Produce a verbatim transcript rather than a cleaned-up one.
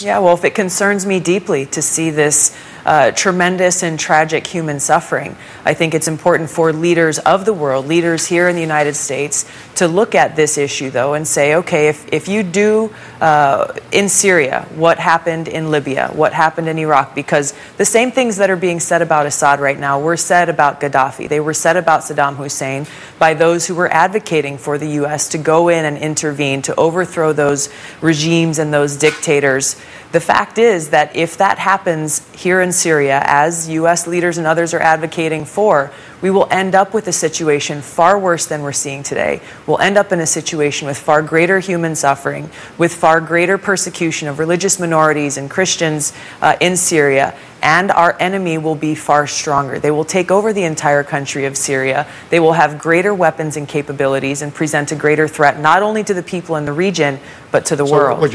Yeah, well, if it concerns me deeply to see this uh, tremendous and tragic human suffering, I think it's important for leaders of the world, leaders here in the United States, to look at this issue, though, and say, okay, if, if you do uh, in Syria what happened in Libya, what happened in Iraq, because the same things that are being said about Assad right now were said about Gaddafi. They were said about Saddam Hussein by those who were advocating for the U S to go in and intervene, to overthrow those regimes and those dictators. The fact is that if that happens here in Syria, as U S leaders and others are advocating for, we will end up with a situation far worse than we're seeing today. We'll end up in a situation with far greater human suffering, with far greater persecution of religious minorities and Christians uh, in Syria, and our enemy will be far stronger. They will take over the entire country of Syria. They will have greater weapons and capabilities and present a greater threat not only to the people in the region, but to the So world.